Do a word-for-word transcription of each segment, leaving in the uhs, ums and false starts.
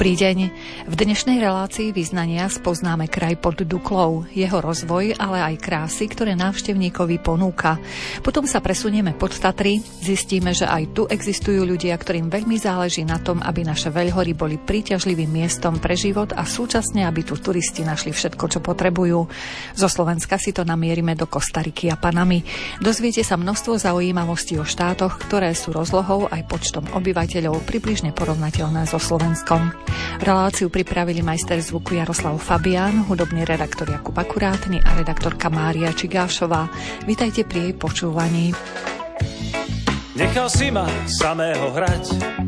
Dobrý deň. V dnešnej relácii vyznania spoznáme kraj pod Duklou, jeho rozvoj, ale aj krásy, ktoré návštevníkovi ponúka. Potom sa presunieme pod Tatry, zistíme, že aj tu existujú ľudia, ktorým veľmi záleží na tom, aby naše veľhory boli príťažlivým miestom pre život a súčasne, aby tu turisti našli všetko, čo potrebujú. Zo Slovenska si to namierime do Kostariky a Panamy. Dozviete sa množstvo zaujímavostí o štátoch, ktoré sú rozlohou aj počtom obyvateľov približne porovnateľné so Slovenskom. Reláciu pripravili majster zvuku Jaroslav Fabián, hudobný redaktor Jakub Akurátny a redaktorka Mária Čigášová. Vítajte pri jej počúvaní. Nechal si ma samého hrať,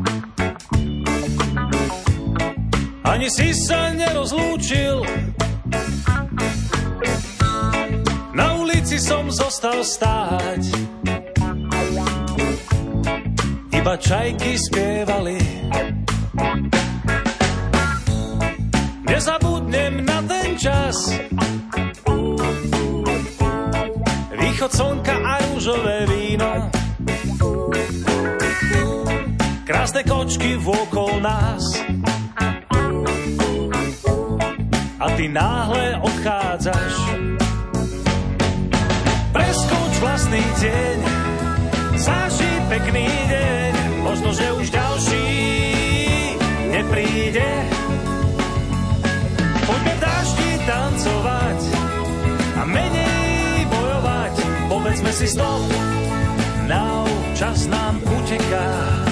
ani si sa nerozlúčil. Na ulici som zostal stáť, iba čajky spievali. Nezabudnem na ten čas, východ slnka a rúžové víno, krásne kočky vôkol nás a ty náhle odchádzaš. Preskúč vlastný deň, zaži pekný deň, možno, že už ďalší nepríde. Poďme v dáždi tancovať a menej bojovať. Povedzme si stop, now, čas nám uteká.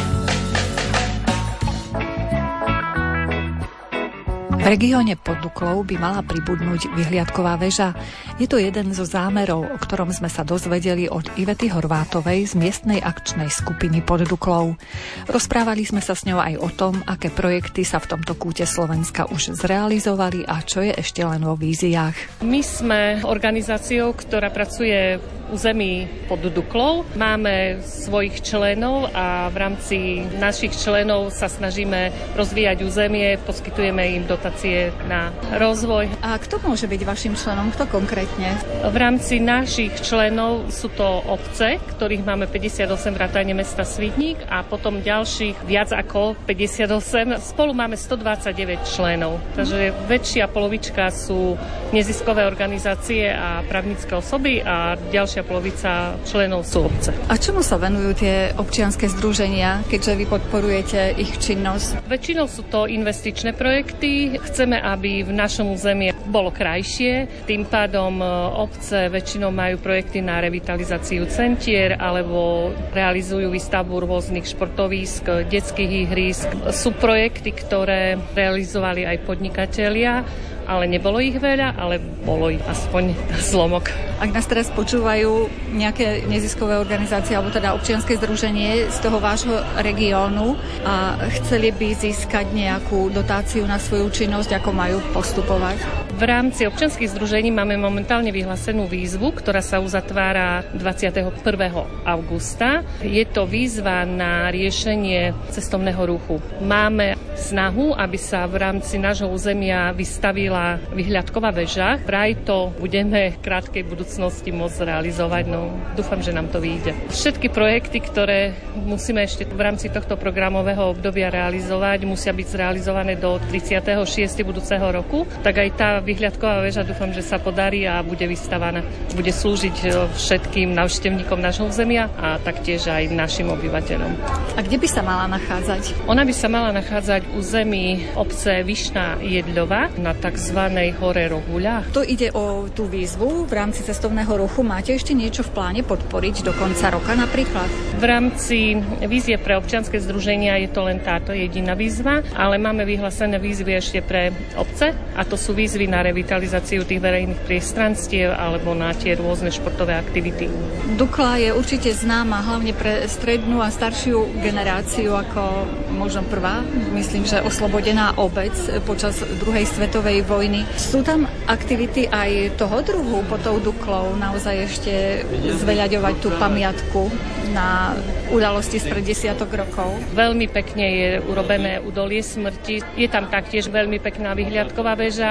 V regióne pod Duklou by mala pribudnúť vyhliadková väža. Je to jeden zo zámerov, o ktorom sme sa dozvedeli od Ivety Horvátovej z miestnej akčnej skupiny pod Duklou. Rozprávali sme sa s ňou aj o tom, aké projekty sa v tomto kúte Slovenska už zrealizovali a čo je ešte len vo víziách. My sme organizáciou, ktorá pracuje v území pod Duklou. Máme svojich členov a v rámci našich členov sa snažíme rozvíjať územie, poskytujeme im dotácie na rozvoj. A kto môže byť vašim členom? Kto konkrétne? V rámci našich členov sú to obce, ktorých máme päťdesiatosem vrátane mesta Svidník a potom ďalších viac ako päťdesiatosem. Spolu máme stodvadsaťdeväť členov. Takže väčšia polovička sú neziskové organizácie a právnické osoby a ďalšia polovica členov sú obce. A čomu sa venujú tie občianske združenia, keďže vy podporujete ich činnosť? Väčšinou sú to investičné projekty. Chceme, aby v našom území bolo krajšie. Tým pádom obce väčšinou majú projekty na revitalizáciu centier alebo realizujú výstavbu rôznych športovísk, detských ihrísk. Sú projekty, ktoré realizovali aj podnikatelia, ale nebolo ich veľa, ale bolo ich aspoň zlomok. Ak nás teraz počúvajú nejaké neziskové organizácie alebo teda občianske združenie z toho vášho regiónu a chceli by získať nejakú dotáciu na svoju činnosť, ako majú postupovať? V rámci občianskych združení máme momentálne vyhlásenú výzvu, ktorá sa uzatvára dvadsiateho prvého augusta. Je to výzva na riešenie cestovného ruchu. Máme snahu, aby sa v rámci nášho územia vystavila vyhliadková väža. Vraj to budeme v krátkej budúcnosti môcť realizovať. No, dúfam, že nám to vyjde. Všetky projekty, ktoré musíme ešte v rámci tohto programového obdobia realizovať, musia byť zrealizované do tridsiateho šiesteho budúceho roku. Tak aj tá vyhliadková väža dúfam, že sa podarí a bude vystavaná. Bude slúžiť všetkým návštevníkom nášho územia a taktiež aj našim obyvateľom. A kde by sa mala nachádzať? Ona by sa mala nachádzať v území obce Vyšná Jedľova na tzv. Hore Rohuľa. To ide o tú výzvu v rámci cestovného ruchu. Máte ešte niečo v pláne podporiť do konca roka napríklad? V rámci vízie pre občianske združenia je to len táto jediná výzva, ale máme vyhlásené výzvy ešte pre obce a to sú výzvy na revitalizáciu tých verejných priestranstiev alebo na tie rôzne športové aktivity. Dukla je určite známa hlavne pre strednú a staršiu generáciu ako možno prvá, myslím, že oslobodená obec počas druhej svetovej vojny. Sú tam aktivity aj toho druhu pod tou Duklou, naozaj ešte zveľaďovať tú pamiatku na udalosti spred desiatok rokov? Veľmi pekne je urobené údolie smrti. Je tam taktiež veľmi pekná vyhliadková väža, ale sú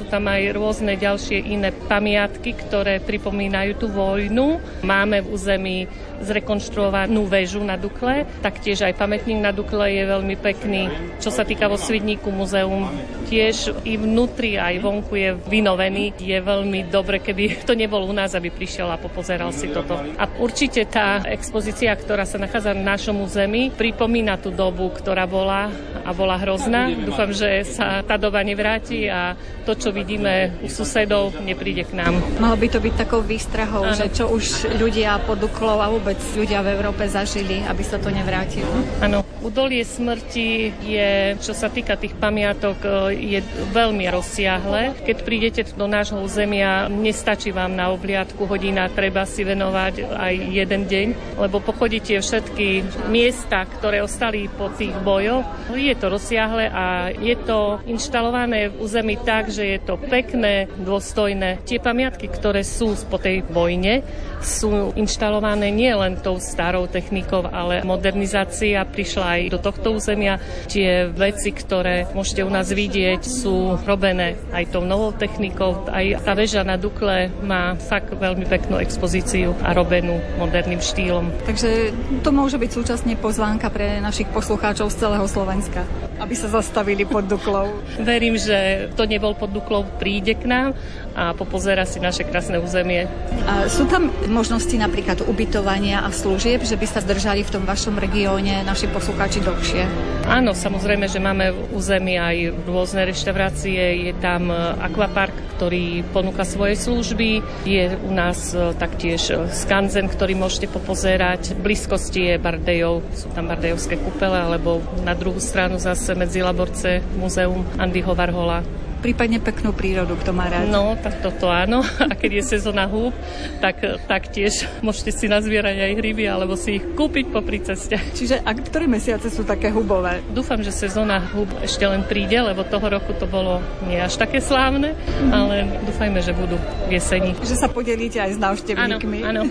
sú tam aj rôzne ďalšie iné pamiatky, ktoré pripomínajú tú vojnu. Máme v území zrekonštruovanú väžu na Dukle, taktiež aj pamätník na Dukle je veľmi pekný. Čo sa týka vo Svidníku muzeum, tiež i vnútri, aj vonku je vynovený. Je veľmi dobre, keby to nebol u nás, aby prišiel a popozeral si toto. A určite tá expozícia, ktorá sa nachádza na našom území, pripomína tú dobu, ktorá bola a bola hrozná. Dúfam, že sa tá doba nevráti a to, čo vidíme u susedov, nepríde k nám. Malo by to byť takou výstrahou, ano. Že čo už ľudia pod Duklou a vôbec ľudia v Európe zažili, aby sa to nevrátilo. Áno. Údolie smrti je, čo sa týka tých pamiatok, je veľmi rozsiahle. Keď prídete do nášho územia, nestačí vám na obliadku hodina, treba si venovať aj jeden deň, lebo pochodíte všetky miesta, ktoré ostali po tých bojoch. Je to rozsiahle a je to inštalované v území tak, že je to pekné, dôstojné. Tie pamiatky, ktoré sú po tej vojne, sú inštalované nie len tou starou technikou, ale modernizácia prišla aj do tohto územia. Tie veci, ktoré môžete u nás vidieť, sú robené aj tou novou technikou. Aj tá väža na Dukle má fakt veľmi peknú expozíciu a robenú moderným štýlom. Takže to môže byť súčasne pozvánka pre našich poslucháčov z celého Slovenska, aby sa zastavili pod Duklou. Verím, že to nebol pod Duklou, príde k nám a popozerá si naše krásne územie. A sú tam možnosti napríklad ubytovania a služieb, že by sa zdržali v tom vašom regióne naši poslucháči dlhšie? Áno, samozrejme, že máme v území aj rôzne reštaurácie. Je tam akvapark, ktorý ponúka svoje služby. Je u nás taktiež skanzen, ktorý môžete popozerať. V blízkosti je Bardejov, sú tam bardejovské kúpele, alebo na druhú stranu zase medzi Laborce muzeum Andyho Warhola. Prípadne peknú prírodu, kto má rád. No, tak toto áno. A keď je sezóna húb, tak taktiež môžete si nazbierať aj hryby, alebo si ich kúpiť popri ceste. Čiže a ktoré mesiace sú také hubové? Dúfam, že sezóna húb ešte len príde, lebo toho roku to bolo nie až také slávne, mm. ale dúfajme, že budú v jeseni. Že sa podelíte aj s návštevníkmi. Áno, áno.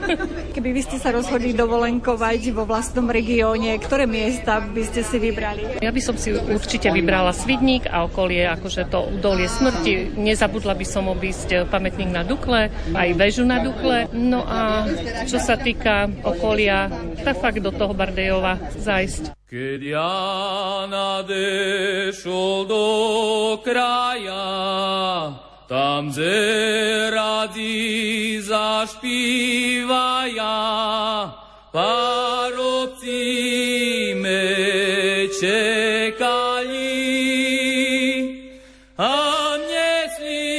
Keby vy ste sa rozhodli dovolenkovať vo vlastnom regióne, ktoré miesta by ste si vybrali? Ja by som si určite vybrala Svidník a okolie, akože to Údolie smrti. Nezabudla by som obísť pamätník na Dukle, aj väžu na Dukle. No a čo sa týka okolia, tak fakt do toho Bardejova zájsť. Keď ja nadešol do kraja, tam zeradi zašpívaja, parobci me čekali. A mne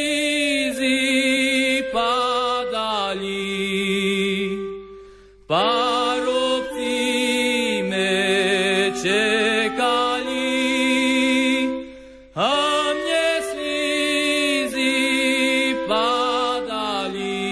slízy padali, parobci me čekali, a mne slízy padali.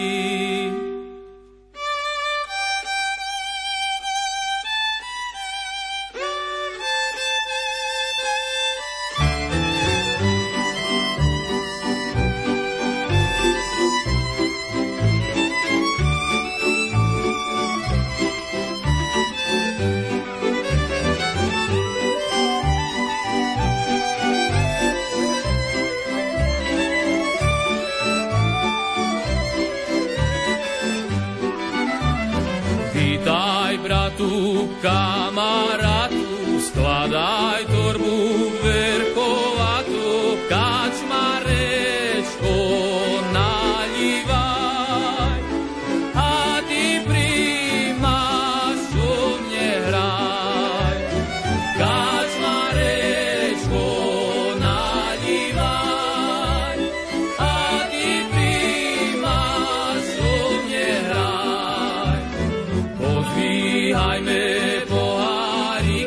Vítaj, bratu, kamarátu, skladaj torbu verkovatu, kačmarečko nalívaj, a ty príjmaš, čo mne hraj. Kačmarečko nalívaj, a ty príjmaš, čo mne hraj. Podvíhajme pohári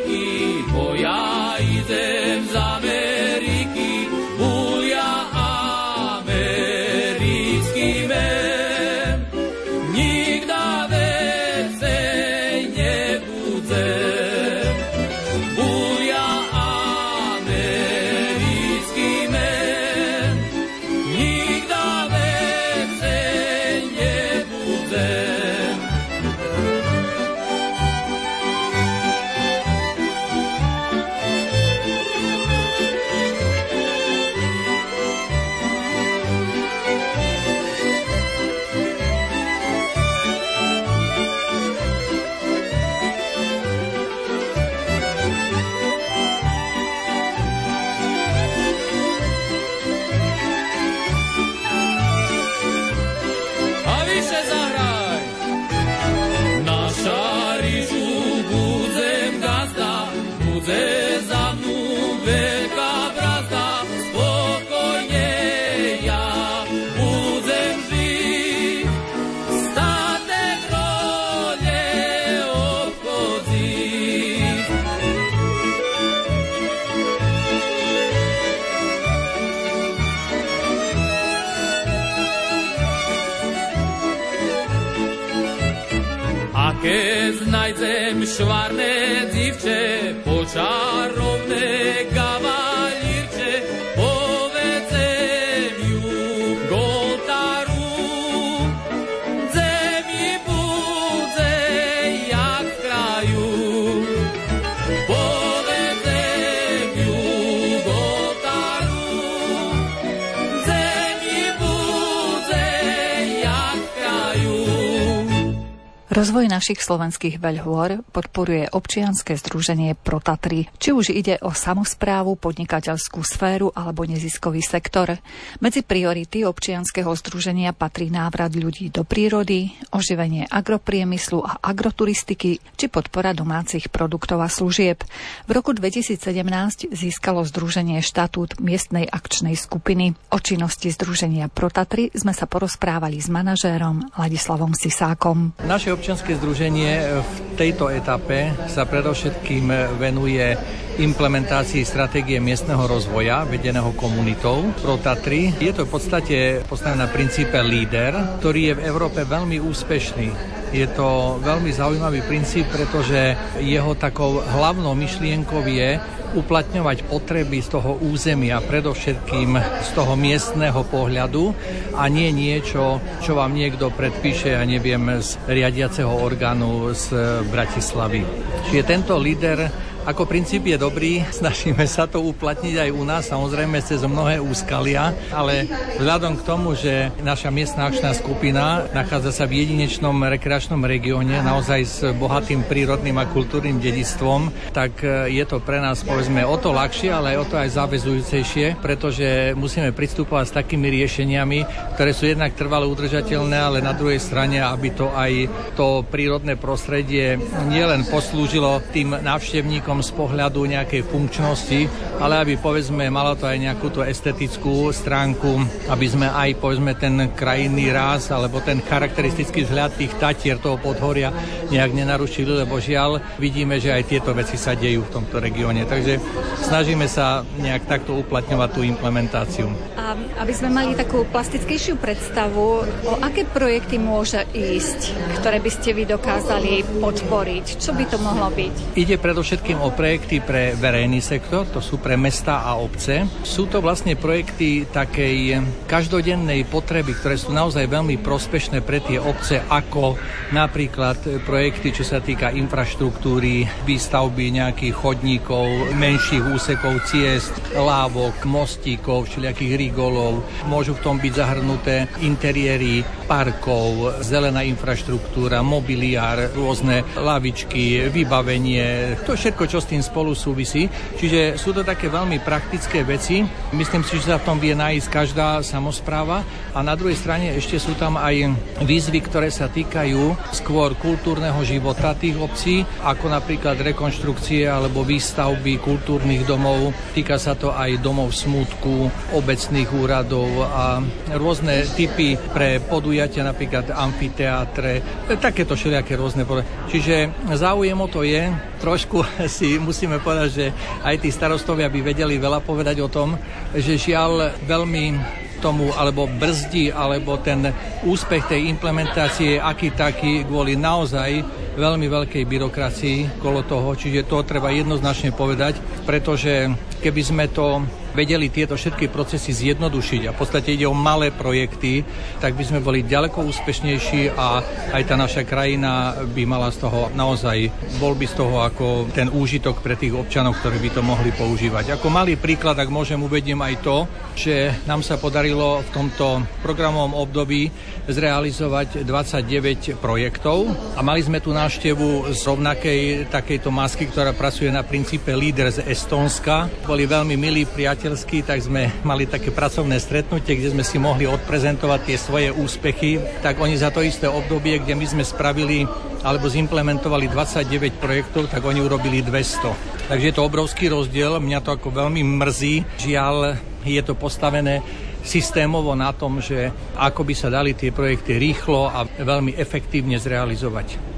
Keď najdem švarné divče, počarovné kavalírče, povedzem ju Goltaru. Dze mi budze jak v kraju, povedzem ju Goltaru. Dze mi budze jak v kraju. Rozvoj našich slovenských veľhôr podporuje občianske združenie ProTatry. Či už ide o samosprávu, podnikateľskú sféru alebo neziskový sektor. Medzi priority občianskeho združenia patrí návrat ľudí do prírody, oživenie agropriemyslu a agroturistiky či podpora domácich produktov a služieb. V roku dvetisícsedemnásť získalo združenie štatút miestnej akčnej skupiny. O činnosti združenia ProTatry sme sa porozprávali s manažérom Ladislavom Sisákom. Naše občianske združenie v tejto etape sa predovšetkým venuje implementácii stratégie miestneho rozvoja vedeného komunitou ProTatry. Je to v podstate postavené na princípe líder, ktorý je v Európe veľmi úspešný. Je to veľmi zaujímavý princíp, pretože jeho takou hlavnou myšlienkou je uplatňovať potreby z toho územia, predovšetkým z toho miestneho pohľadu a nie niečo, čo vám niekto predpíše, ja neviem, z riadiaceho orgánu z Bratislavy. Čiže tento líder ako princíp je dobrý, snažíme sa to uplatniť aj u nás, samozrejme cez mnohé úskalia, ale vzhľadom k tomu, že naša miestna akčná skupina nachádza sa v jedinečnom rekreačnom regióne, naozaj s bohatým prírodným a kultúrnym dedičstvom, tak je to pre nás, povedzme, o to ľahšie, ale aj o to aj záväzujúcejšie, pretože musíme pristupovať s takými riešeniami, ktoré sú jednak trvalo udržateľné, ale na druhej strane, aby to aj to prírodné prostredie nielen poslúžilo tým návštevníkom z pohľadu nejakej funkčnosti, ale aby, povedzme, malo to aj nejakú tú estetickú stránku, aby sme aj, povedzme, ten krajinný ráz alebo ten charakteristický vzhľad tých Tatier, toho podhoria nejak nenarušili, lebo žiaľ, vidíme, že aj tieto veci sa dejú v tomto regióne. Takže snažíme sa nejak takto uplatňovať tú implementáciu. A aby sme mali takú plastickejšiu predstavu, o aké projekty môže ísť, ktoré by ste vy dokázali podporiť? Čo by to mohlo byť? Ide predovšetkým o projekty pre verejný sektor, to sú pre mestá a obce. Sú to vlastne projekty takej každodennej potreby, ktoré sú naozaj veľmi prospešné pre tie obce, ako napríklad projekty, čo sa týka infraštruktúry, výstavby nejakých chodníkov, menších úsekov ciest, lávok, mostíkov, všelijakých rigolov. Môžu v tom byť zahrnuté interiéry parkov, zelená infraštruktúra, mobiliár, rôzne lavičky, vybavenie, to všetko, čo s tým spolu súvisí. Čiže sú to také veľmi praktické veci. Myslím si, že sa v tom vie nájsť každá samospráva. A na druhej strane ešte sú tam aj výzvy, ktoré sa týkajú skôr kultúrneho života tých obcí, ako napríklad rekonštrukcie alebo výstavby kultúrnych domov. Týka sa to aj domov smútku, obecných úradov a rôzne typy pre podujatia, napríklad amfiteátre, takéto všelijaké rôzne. Čiže záujem o to je, trošku si musíme povedať, že aj tí starostovia by vedeli veľa povedať o tom, že žiaľ veľmi tomu alebo brzdí, alebo ten úspech tej implementácie aký taký kvôli naozaj veľmi veľkej byrokracii kolo toho, čiže to treba jednoznačne povedať, pretože keby sme to vedeli tieto všetky procesy zjednodušiť a v podstate ide o malé projekty, tak by sme boli ďaleko úspešnejší a aj tá naša krajina by mala z toho naozaj, bol by z toho ako ten úžitok pre tých občanov, ktorí by to mohli používať. Ako malý príklad, ak môžem, uvediem aj to, že nám sa podarilo v tomto programovom období zrealizovať dvadsaťdeväť projektov a mali sme tu návštevu z rovnakej takejto masky, ktorá pracuje na princípe líder z Estónska. Boli veľmi milí priateľskí, tak sme mali také pracovné stretnutie, kde sme si mohli odprezentovať tie svoje úspechy. Tak oni za to isté obdobie, kde my sme spravili alebo zimplementovali dvadsaťdeväť projektov, tak oni urobili dvesto. Takže je to obrovský rozdiel, mňa to ako veľmi mrzí. Žiaľ, je to postavené systémovo na tom, že ako by sa dali tie projekty rýchlo a veľmi efektívne zrealizovať.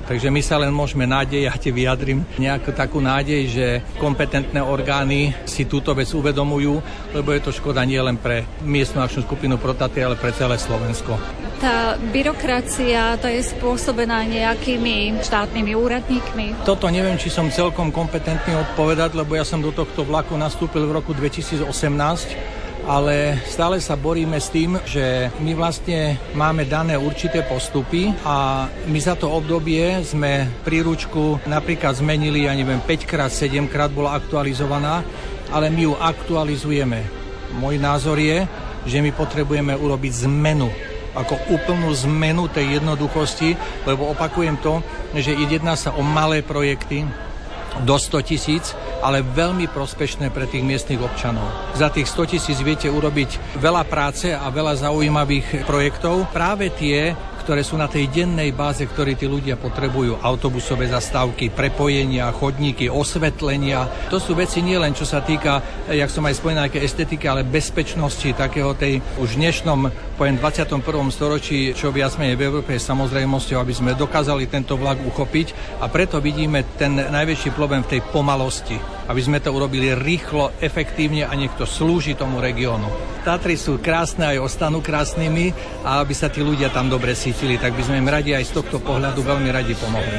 Takže my sa len môžeme nádej, ja ti vyjadrím nejakú takú nádej, že kompetentné orgány si túto vec uvedomujú, lebo je to škoda nie len pre miestnu akčnú skupinu Protatry, ale pre celé Slovensko. Tá byrokracia, tá je spôsobená nejakými štátnymi úradníkmi? Toto neviem, či som celkom kompetentný odpovedať, lebo ja som do tohto vlaku nastúpil v roku dvetisícosemnásť, ale stále sa boríme s tým, že my vlastne máme dané určité postupy a my za to obdobie sme príručku napríklad zmenili, ja neviem, päť krát, sedem krát bola aktualizovaná, ale my ju aktualizujeme. Môj názor je, že my potrebujeme urobiť zmenu, ako úplnú zmenu tej jednoduchosti, lebo opakujem to, že jedná sa o malé projekty, do sto tisíc, ale veľmi prospešné pre tých miestnych občanov. Za tých sto tisíc viete urobiť veľa práce a veľa zaujímavých projektov. Práve tie, ktoré sú na tej dennej báze, ktoré tí ľudia potrebujú. Autobusové zastávky, prepojenia, chodníky, osvetlenia. To sú veci nielen, čo sa týka, jak som aj spomínal, nejaké estetiky, ale bezpečnosti takého tej už dnešnom, poviem dvadsiatom prvom storočí, čo viac menej v Európe je samozrejmosťou, aby sme dokázali tento vlak uchopiť. A preto vidíme ten najväčší problém v tej pomalosti. Aby sme to urobili rýchlo, efektívne a nech to slúži tomu regiónu. Tatry sú krásne, aj ostanú krásnymi a aby sa tí ľudia tam dobre cítili, tak by sme im radi aj z tohto pohľadu veľmi radi pomohli.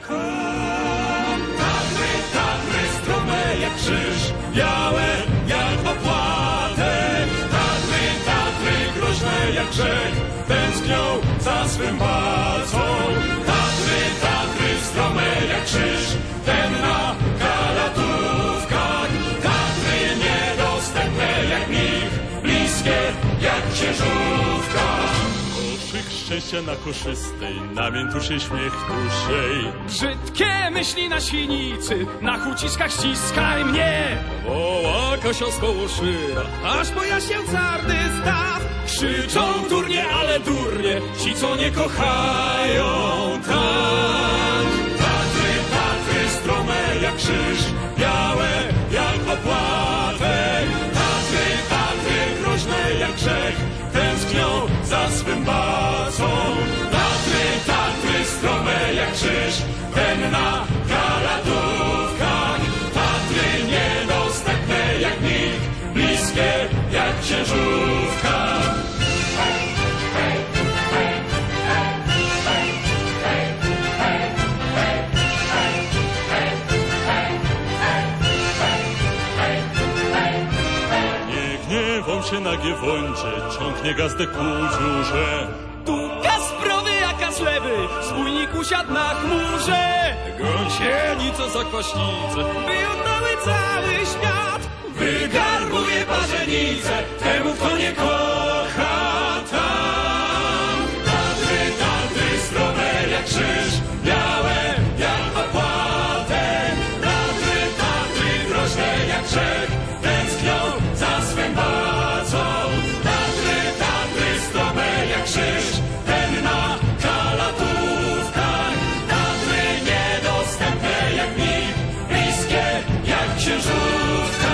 Tatry, Tatry, strome jak krzyż, białe jak opłatek. Tatry, Tatry, groźne jak grzech, tęsknią za swym palcą. Tatry, Tatry, strome jak krzyż, ten na kalatówkach. Tatry niedostępne jak mnich, bliskie jak księżówka. Koszyk szczęścia na koszystej, namiętuszy śmiech duszej. Brzydkie myśli na świnicy, na chuciskach ściskaj mnie. Woła Kasia z koło szyra, Aż pojaśnię czarny staw. krzyczą durnie, ale durnie, ci co nie kochają tak. Tatry, Tatry, strome jak krzyż, białe jak opłatek. Tatry, Tatry, groźne jak grzech, tęsknią za swym bacą. Tatry, Tatry, strome jak krzyż, ten na kalatówkach. Tatry niedostępne jak nikt, bliskie jak księżówka. Się na giewoncie, ciągnie gazdę ku dziurze. Tu Kasprowy, a Kaslewy, spójnik usiadł na chmurze. Gąsienica za kwaśnicę, Wyjątały cały świat. wygarbuje parzenicę, temu kto nie kocha tam. Tatry, Tatry, strome jak krzyż, białe jak opłatek. Tatry, Tatry, groźne jak grzech, tęsknią za swym bacą. Tatry, Tatry, strome jak krzyż, ten na kalatówkach. Tatry niedostępne jak nikt, bliskie jak księżówka.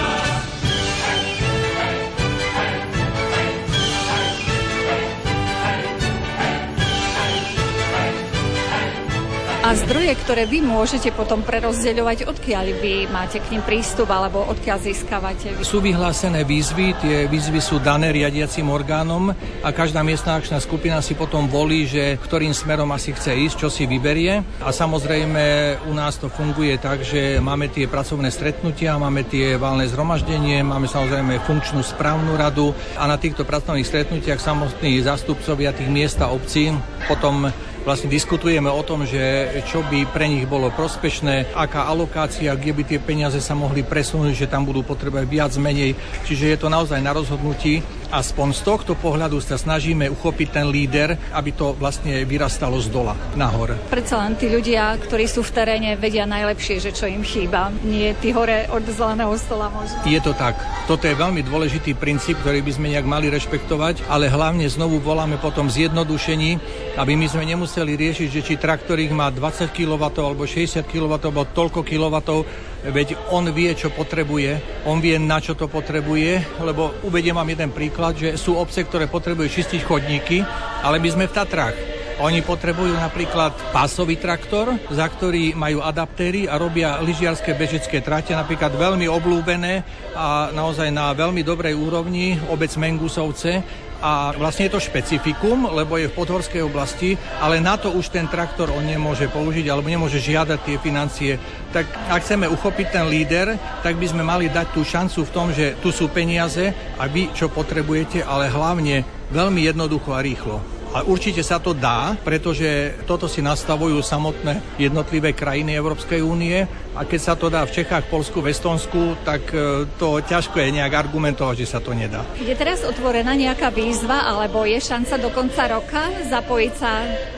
A zdroje, ktoré vy môžete potom prerozdeľovať, odkiaľ vy máte k nim prístup alebo odkiaľ získavate? Sú vyhlásené výzvy, tie výzvy sú dané riadiacim orgánom a každá miestna akčná skupina si potom volí, že ktorým smerom asi chce ísť, čo si vyberie. A samozrejme u nás to funguje tak, že máme tie pracovné stretnutia, máme tie valné zhromaždenie, máme samozrejme funkčnú správnu radu a na týchto pracovných stretnutiach samotní zástupcovia tých miest a obcí potom vlastne diskutujeme o tom, že čo by pre nich bolo prospešné, aká alokácia, kde by tie peniaze sa mohli presunúť, že tam budú potrebovať viac menej. Čiže je to naozaj na rozhodnutí. Aspoň z tohto pohľadu sa snažíme uchopiť ten líder, aby to vlastne vyrastalo z dola nahor. Predsa len tí ľudia, ktorí sú v teréne, vedia najlepšie, že čo im chýba. Nie tí hore od zeleného stola možno. Je to tak. Toto je veľmi dôležitý princíp, ktorý by sme nejak mali rešpektovať, ale hlavne znovu voláme potom zjednodušení, aby my sme nemuseli riešiť, že či traktorík má dvadsať kilowattov alebo šesťdesiat kilowattov alebo toľko kilowattov, veď on vie, čo potrebuje, on vie, na čo to potrebuje, lebo uvediem vám jeden príklad, že sú obce, ktoré potrebujú čistiť chodníky, ale my sme v Tatrách. Oni potrebujú napríklad pásový traktor, za ktorý majú adaptéry a robia lyžiarske bežecké trate, napríklad veľmi obľúbené a naozaj na veľmi dobrej úrovni obec Mengusovce. A vlastne je to špecifikum, lebo je v podhorskej oblasti, ale na to už ten traktor on nemôže použiť alebo nemôže žiadať tie financie. Tak ak chceme uchopiť ten líder, tak by sme mali dať tú šancu v tom, že tu sú peniaze a vy čo potrebujete, ale hlavne veľmi jednoducho a rýchlo. A určite sa to dá, pretože toto si nastavujú samotné jednotlivé krajiny Európskej únie a keď sa to dá v Čechách, Poľsku, v Estonsku, tak to ťažko je nejak argumentovať, že sa to nedá. Je teraz otvorená nejaká výzva alebo je šanca do konca roka zapojiť sa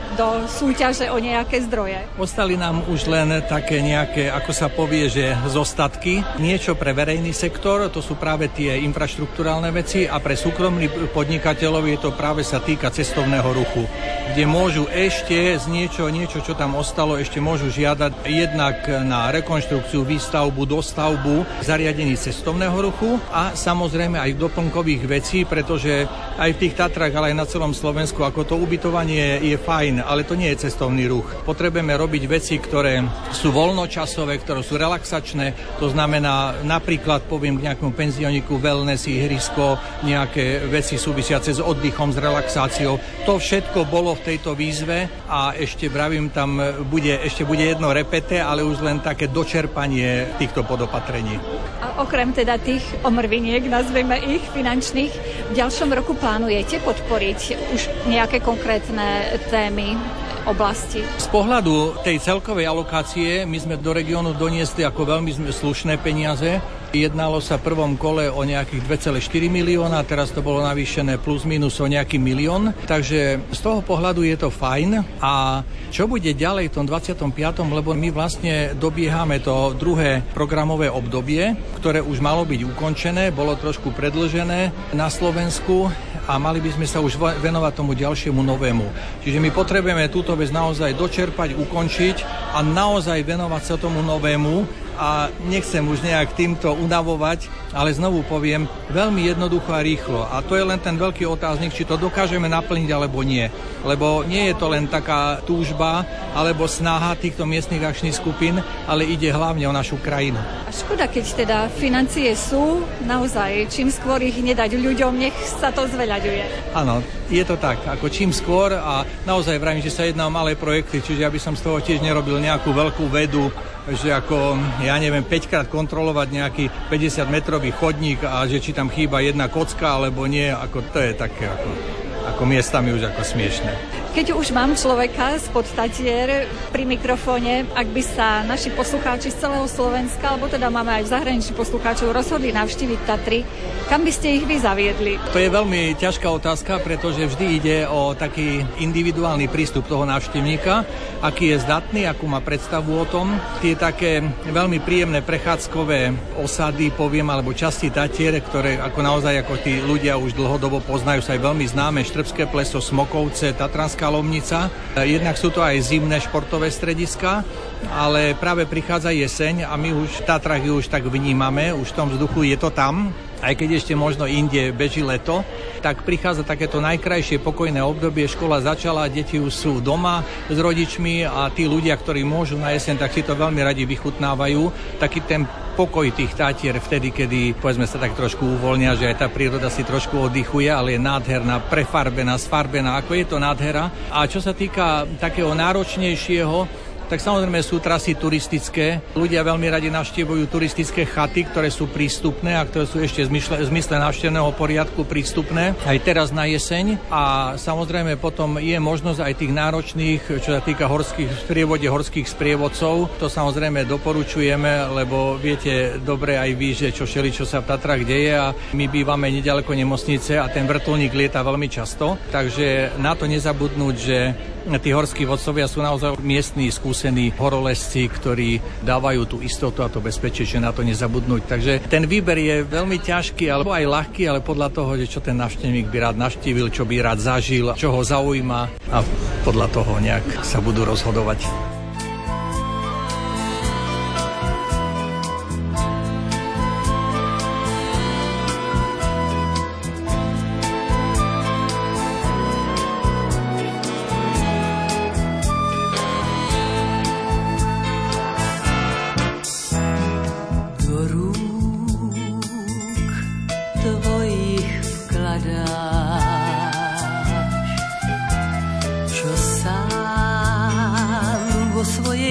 do súťaže o nejaké zdroje? Ostali nám už len také nejaké, ako sa povie, že zostatky. Niečo pre verejný sektor, to sú práve tie infraštruktúrálne veci a pre súkromných podnikateľov je to práve sa týka cestovného ruchu, kde môžu ešte z niečo, niečo, čo tam ostalo, ešte môžu žiadať jednak na rekonštrukciu, výstavbu, dostavbu zariadení cestovného ruchu a samozrejme aj doplnkových vecí, pretože aj v tých Tatrách, ale aj na celom Slovensku, ako to ubytovanie je fajn, ale to nie je cestovný ruch. Potrebujeme robiť veci, ktoré sú voľnočasové, ktoré sú relaxačné, to znamená napríklad, poviem k nejakému penzioniku, wellness, ihrisko, nejaké veci súvisiace s oddychom, s relaxáciou. To všetko bolo v tejto výzve a ešte vravím, tam bude, ešte bude jedno repete, ale už len také dočerpanie týchto podopatrení. A okrem teda tých omrviniek, nazveme ich, finančných, v ďalšom roku plánujete podporiť už nejaké konkrétne témy, oblasti? Z pohľadu tej celkovej alokácie my sme do regiónu doniesli ako veľmi slušné peniaze. Jednalo sa v prvom kole o nejakých dva celé štyri milióna, teraz to bolo navýšené plus minus o nejaký milión. Takže z toho pohľadu je to fajn. A čo bude ďalej v tom dvadsiatom piatom lebo my vlastne dobiehame to druhé programové obdobie, ktoré už malo byť ukončené, bolo trošku predĺžené na Slovensku a mali by sme sa už venovať tomu ďalšiemu novému. Čiže my potrebujeme túto vec naozaj dočerpať, ukončiť a naozaj venovať sa tomu novému. A nechcem už nejak týmto unavovať, ale znovu poviem, veľmi jednoducho a rýchlo. A to je len ten veľký otáznik, či to dokážeme naplniť alebo nie. Lebo nie je to len taká túžba alebo snaha týchto miestnych akčných skupín, ale ide hlavne o našu krajinu. A škoda, keď teda financie sú, naozaj, čím skôr ich nedať ľuďom, nech sa to zveľaďuje. Áno, je to tak, ako čím skôr a naozaj vravím, že sa jedná o malé projekty, čiže ja by som z toho tiež nerobil nejakú veľkú vedu, že ako, ja neviem, päťkrát kontrolovať nejaký päťdesiatmetrový chodník a že či tam chýba jedna kocka alebo nie, ako to je také ako, ako miestami už ako smiešné. Keď už mám človeka spod Tatier pri mikrofóne, ak by sa naši poslucháči z celého Slovenska, alebo teda máme aj zahraničných poslucháčov, rozhodli navštíviť Tatry, kam by ste ich vy zaviedli? To je veľmi ťažká otázka, pretože vždy ide o taký individuálny prístup toho návštevníka, aký je zdatný, akú má predstavu o tom. Tie také veľmi príjemné prechádzkové osady, poviem, alebo časti Tatier, ktoré ako naozaj ako tí ľudia už dlhodobo poznajú, sa aj veľmi známe, Štrbské pleso, Smokovce, Tatranská Lomnica. Jednak sú to aj zimné športové strediska, ale práve prichádza jeseň a my už v Tatrách ju už tak vnímame, už v tom vzduchu je to tam. Aj keď ešte možno inde beží leto, tak prichádza takéto najkrajšie pokojné obdobie, škola začala, deti už sú doma s rodičmi a tí ľudia, ktorí môžu na jeseň, tak si to veľmi radi vychutnávajú. Taký ten pokoj tých Tatier vtedy, kedy povedzme sa tak trošku uvoľnia, že aj tá príroda si trošku oddychuje, ale je nádherná, prefarbená, sfarbená, ako je to nádhera. A čo sa týka takého náročnejšieho, tak samozrejme sú trasy turistické. Ľudia veľmi radi navštevujú turistické chaty, ktoré sú prístupné a ktoré sú ešte v zmysle návštevného poriadku prístupné aj teraz na jeseň. A samozrejme potom je možnosť aj tých náročných, čo sa týka horských sprievode, horských sprievodcov. To samozrejme doporučujeme, lebo viete dobre aj vy, že čo šeli, čo sa v Tatrách deje a my bývame nedaleko nemocnice a ten vrtuľník lieta veľmi často. Takže na to nezabudnúť, že tí horskí vodcovia sú naozaj miestni, skúsení horolezci, ktorí dávajú tú istotu a to bezpečie, že na to nezabudnúť. Takže ten výber je veľmi ťažký, alebo aj ľahký, ale podľa toho, že čo ten návštevník by rád navštívil, čo by rád zažil, čo ho zaujíma a podľa toho nejak sa budú rozhodovať.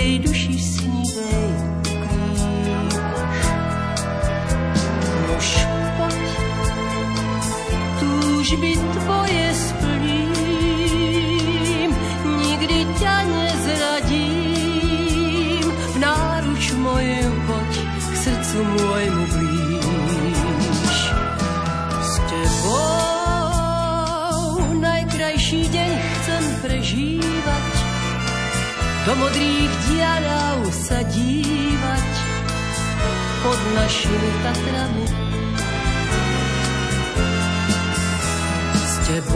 mojej duši snívej uklíš. Nož poď, túžby tvoje splním, nikdy ťa nezradím, v náruč moju poď, k srdcu môjmu blíž. S tebou najkrajší deň chcem prežívať, do modrých diaľav sa dívať, pod našimi Tatrami. S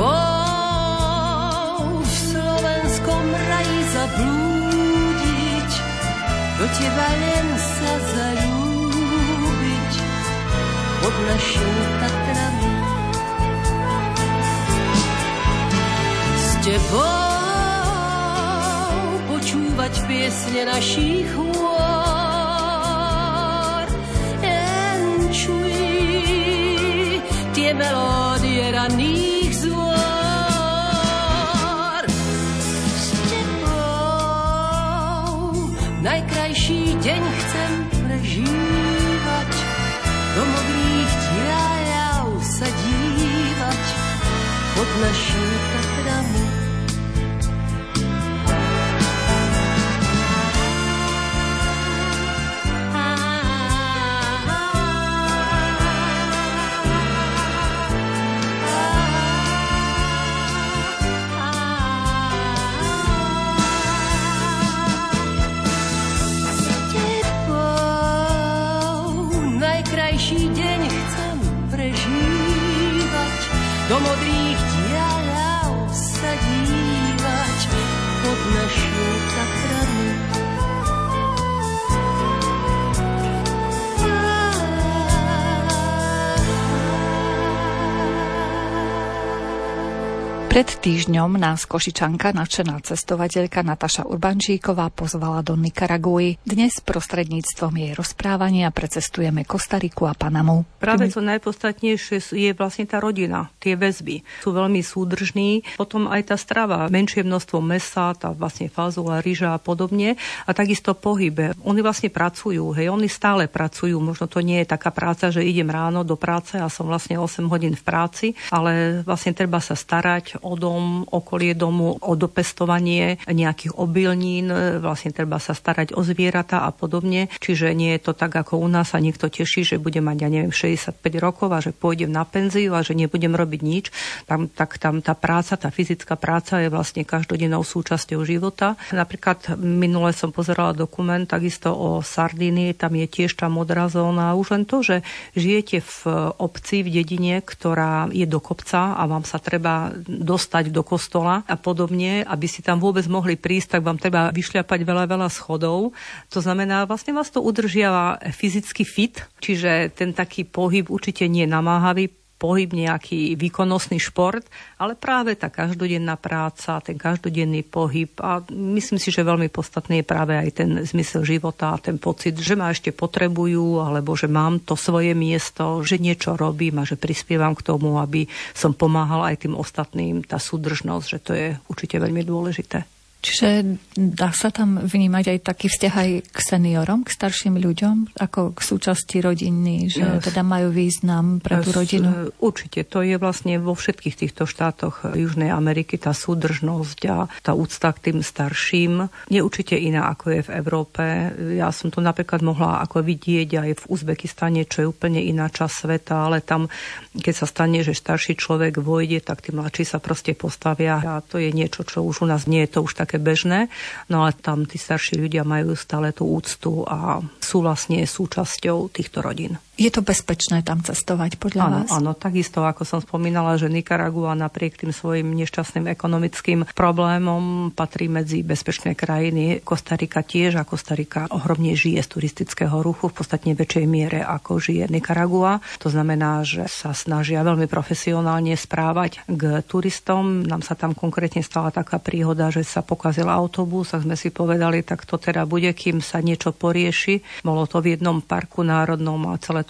tebou v slovenskom raji zablúdiť, do teba len sa zaľúbiť, pod našimi Tatrami. S tebou počúvať piesne našich hôr, len čuj tie melódie ranných zôr. S tebou najkrajší deň chcem prežívať, do modrých diaľav sa dívať, pod našimi Tatrami. Deň chcem prežívať, do modrých diaľav sa dívať, pod našimi Tatrami. Pred týždňom nás Košičanka, nadšená cestovateľka Nataša Urbančíková pozvala do Nikaraguji. Dnes prostredníctvom jej rozprávania precestujeme Kostariku a Panamu. Práve to najpodstatnejšie je vlastne tá rodina, tie väzby. Sú veľmi súdržní. Potom aj tá strava, menšie množstvo mäsa, tá vlastne fazula, ryža a podobne. A takisto pohybe. Oni vlastne pracujú, hej, oni stále pracujú. Možno to nie je taká práca, že idem ráno do práce a som vlastne osem hodín v práci, ale vlastne treba sa starať o dom, okolie domu, o dopestovanie nejakých obilnín, vlastne treba sa starať o zvieratá a podobne. Čiže nie je to tak, ako u nás sa niekto teší, že bude mať, ja neviem, šesťdesiatpäť rokov a že pôjdem na penziu a že nebudem robiť nič. Tam, tak tam tá práca, tá fyzická práca je vlastne každodennou súčasťou života. Napríklad minule som pozerala dokument takisto o Sardínii, tam je tiež tá modrá zóna. Už len to, že žijete v obci, v dedine, ktorá je do kopca a vám sa treba dostať do kostola a podobne, aby si tam vôbec mohli prísť, tak vám treba vyšľapať veľa, veľa schodov. To znamená, vlastne vás to udržiava fyzicky fit, čiže ten taký pohyb určite nie namáhavý, pohyb, nejaký výkonnostný šport, ale práve tá každodenná práca, ten každodenný pohyb a myslím si, že veľmi podstatný je práve aj ten zmysel života a ten pocit, že ma ešte potrebujú, alebo že mám to svoje miesto, že niečo robím a že prispievam k tomu, aby som pomáhala aj tým ostatným, tá súdržnosť, že to je určite veľmi dôležité. Čiže dá sa tam vnímať aj taký vzťah aj k seniorom, k starším ľuďom, ako k súčasti rodiny, že yes. teda majú význam pre tú rodinu? Určite, to je vlastne vo všetkých týchto štátoch Južnej Ameriky tá súdržnosť a tá úcta k tým starším je určite iná, ako je v Európe. Ja som to napríklad mohla ako vidieť aj v Uzbekistane, čo je úplne iná časť sveta, ale tam, keď sa stane, že starší človek vojde, tak tí mladší sa proste postavia a to je niečo, čo už u nás nie je to už tak bežné, no ale tam tí starší ľudia majú stále tú úctu a sú vlastne súčasťou týchto rodín. Je to bezpečné tam cestovať podľa áno, vás? Áno, takisto, ako som spomínala, že Nikaragua napriek tým svojim nešťastným ekonomickým problémom patrí medzi bezpečné krajiny. Kostarika tiež, a Kostarika ohromne žije z turistického ruchu v podstatne väčšej miere, ako žije Nikaragua. To znamená, že sa snažia veľmi profesionálne správať k turistom. Nám sa tam konkrétne stala taká príhoda, že sa pokazil autobus a sme si povedali, tak to teda bude, kým sa niečo porieši. Bolo to v jednom parku národnom a celé to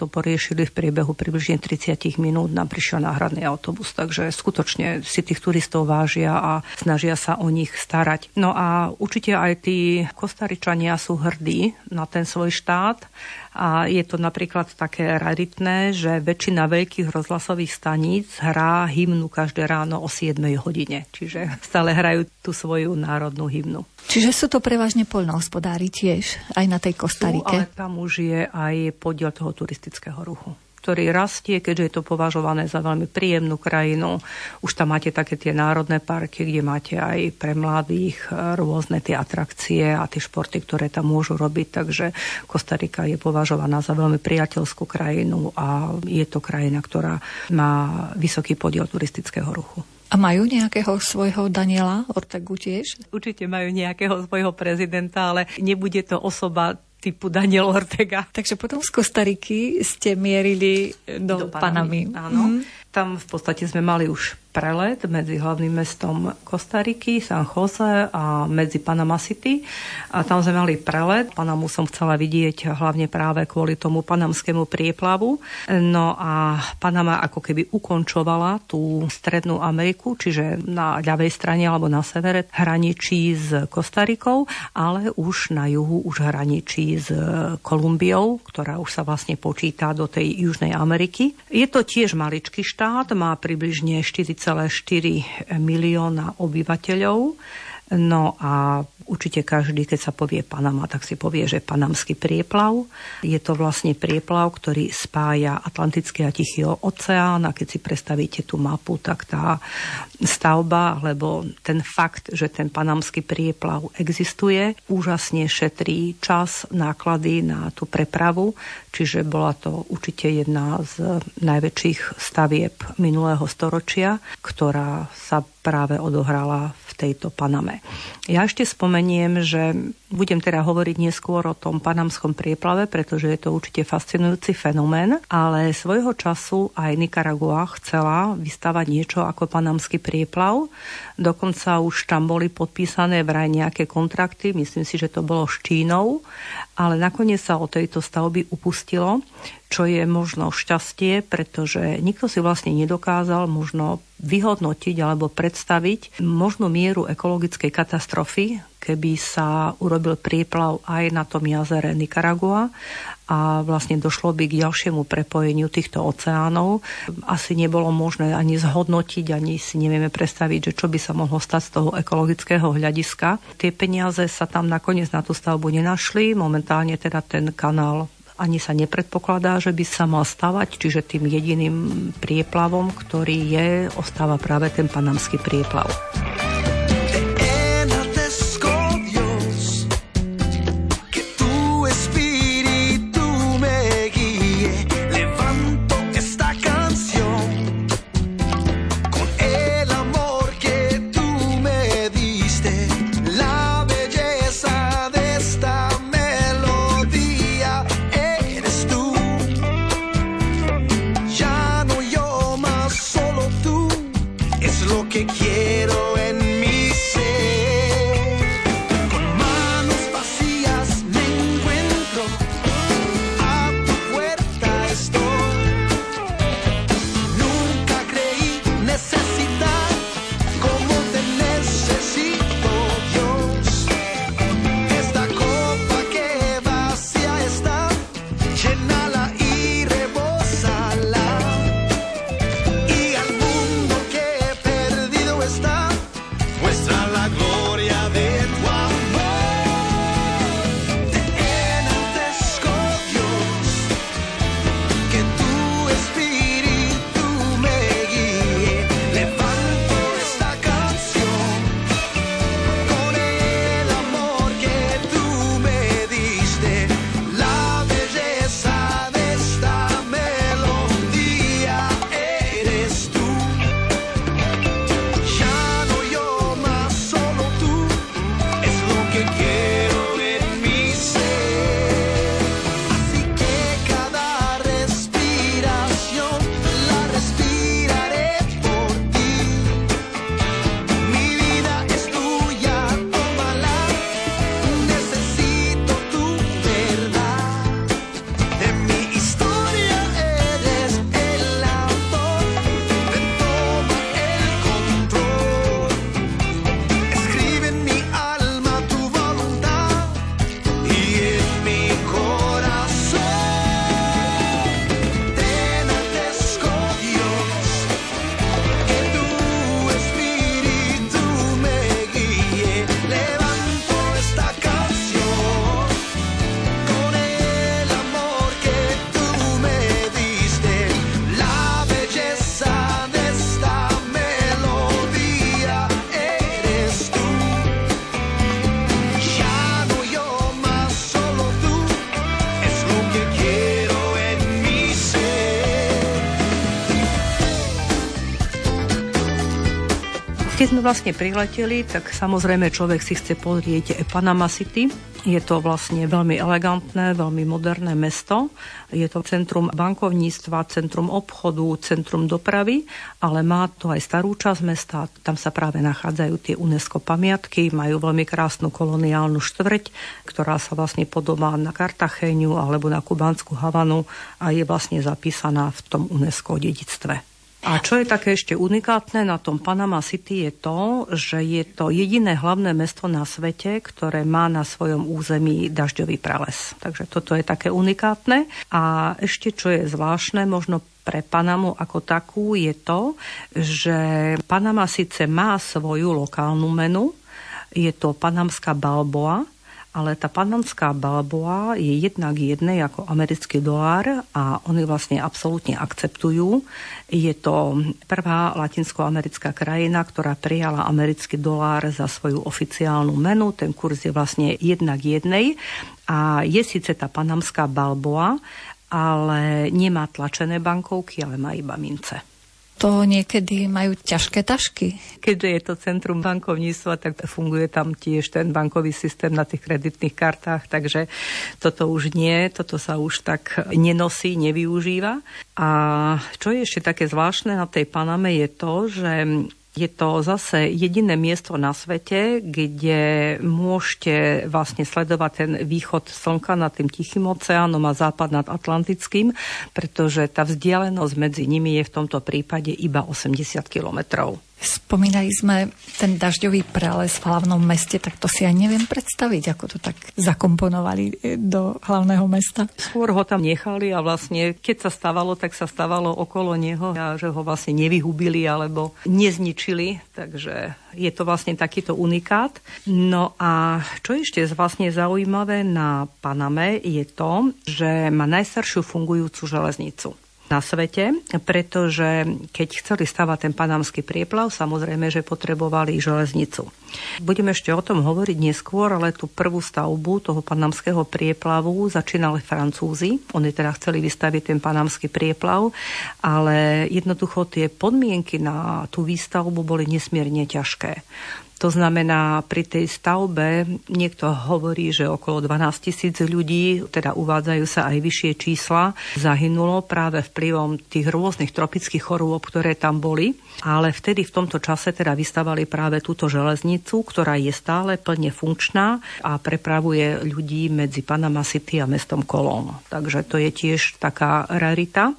to poriešili v priebehu približne tridsať minút, nám prišiel náhradný autobus, takže skutočne si tých turistov vážia a snažia sa o nich starať. No a určite aj tí Kostaričania sú hrdí na ten svoj štát a je to napríklad také raritné, že väčšina veľkých rozhlasových staníc hrá hymnu každé ráno o siedmej hodine, čiže stále hrajú tú svoju národnú hymnu. Čiže sú to prevažne poľnohospodári tiež, aj na tej Kostarike? Sú, ale tam už je aj podiel toho turistického ruchu, ktorý rastie, keďže je to považované za veľmi príjemnú krajinu. Už tam máte také tie národné parky, kde máte aj pre mladých rôzne tie atrakcie a tie športy, ktoré tam môžu robiť. Takže Kostarika je považovaná za veľmi priateľskú krajinu a je to krajina, ktorá má vysoký podiel turistického ruchu. A majú nejakého svojho Daniela Ortegu tiež? Určite majú nejakého svojho prezidenta, ale nebude to osoba typu Daniel Ortega. Takže potom z Kostariky ste mierili do, do Panamy. Panamy. Áno. Mm. Tam v podstate sme mali už prelet medzi hlavným mestom Kostariky, San Jose a medzi Panama City. A tam sme mali prelet. Panamu som chcela vidieť hlavne práve kvôli tomu panamskému prieplavu. No a Panama ako keby ukončovala tú Strednú Ameriku, čiže na ľavej strane alebo na severe hraničí s Kostarikou, ale už na juhu už hraničí s Kolumbiou, ktorá už sa vlastne počíta do tej Južnej Ameriky. Je to tiež maličký štát, má približne štyri celé štyri milióna obyvateľov. No a určite každý, keď sa povie Panama, tak si povie, že panamský prieplav. Je to vlastne prieplav, ktorý spája Atlantický a Tichý oceán a keď si predstavíte tú mapu, tak tá stavba, alebo ten fakt, že ten panamský prieplav existuje, úžasne šetrí čas, náklady na tú prepravu, čiže bola to určite jedna z najväčších stavieb minulého storočia, ktorá sa práve odohrala v tejto Paname. Ja ešte spomeniem, že budem teda hovoriť neskôr o tom panamskom prieplave, pretože je to určite fascinujúci fenomén, ale svojho času aj Nikaragua chcela vystavať niečo ako panamský prieplav. Dokonca už tam boli podpísané vraj nejaké kontrakty, myslím si, že to bolo s Čínou, ale nakoniec sa od tejto stavby upustilo, čo je možno šťastie, pretože nikto si vlastne nedokázal možno vyhodnotiť alebo predstaviť možnú mieru ekologickej katastrofy, keby sa urobil prieplav aj na tom jazere Nikaragua a vlastne došlo by k ďalšiemu prepojeniu týchto oceánov. Asi nebolo možné ani zhodnotiť, ani si nevieme predstaviť, že čo by sa mohlo stať z toho ekologického hľadiska. Tie peniaze sa tam nakoniec na tú stavbu nenašli. Momentálne teda ten kanál ani sa nepredpokladá, že by sa mal stavať, čiže tým jediným prieplavom, ktorý je, ostáva práve ten panamský prieplav. Que quiero en Keď sme vlastne prileteli, tak samozrejme človek si chce pozrieť Panama City. Je to vlastne veľmi elegantné, veľmi moderné mesto. Je to centrum bankovníctva, centrum obchodu, centrum dopravy, ale má to aj starú časť mesta. Tam sa práve nachádzajú tie UNESCO pamiatky, majú veľmi krásnu koloniálnu štvrť, ktorá sa vlastne podobá na Kartagenu alebo na kubanskú Havanu a je vlastne zapísaná v tom UNESCO dedičstve. A čo je také ešte unikátne na tom Panama City je to, že je to jediné hlavné mesto na svete, ktoré má na svojom území dažďový prales. Takže toto je také unikátne. A ešte čo je zvláštne, možno pre Panamu ako takú, je to, že Panama síce má svoju lokálnu menu, je to panamská balboa, ale tá panamská balboa je jedna k jednej ako americký dolár a oni vlastne absolútne akceptujú. Je to prvá latinskoamerická krajina, ktorá prijala americký dolár za svoju oficiálnu menu. Ten kurz je vlastne jedna k jednej a je síce tá panamská balboa, ale nemá tlačené bankovky, ale má iba mince. To niekedy majú ťažké tašky. Keďže je to centrum bankovníctva, tak funguje tam tiež ten bankový systém na tých kreditných kartách, takže toto už nie, toto sa už tak nenosí, nevyužíva. A čo je ešte také zvláštne na tej Paname je to, že je to zase jediné miesto na svete, kde môžete vlastne sledovať ten východ slnka nad tým Tichým oceánom a západ nad Atlantickým, pretože tá vzdialenosť medzi nimi je v tomto prípade iba osemdesiat kilometrov. Spomínali sme ten dažďový prales v hlavnom meste, tak to si aj neviem predstaviť, ako to tak zakomponovali do hlavného mesta. Skôr ho tam nechali a vlastne, keď sa stávalo, tak sa stávalo okolo neho a že ho vlastne nevyhubili alebo nezničili, takže je to vlastne takýto unikát. No a čo ešte vlastne zaujímavé na Paname je to, že má najstaršiu fungujúcu železnicu na svete, pretože keď chceli stavať ten panamský prieplav, samozrejme, že potrebovali železnicu. Budeme ešte o tom hovoriť neskôr, ale tú prvú stavbu toho panamského prieplavu začínali Francúzi. Oni teda chceli vystaviť ten panamský prieplav, ale jednoducho tie podmienky na tú výstavbu boli nesmierne ťažké. To znamená, pri tej stavbe niekto hovorí, že okolo dvanásť tisíc ľudí, teda uvádzajú sa aj vyššie čísla, zahynulo práve vplyvom tých rôznych tropických chorôb, ktoré tam boli. Ale vtedy v tomto čase teda vystavali práve túto železnicu, ktorá je stále plne funkčná a prepravuje ľudí medzi Panama City a mestom Colón. Takže to je tiež taká rarita.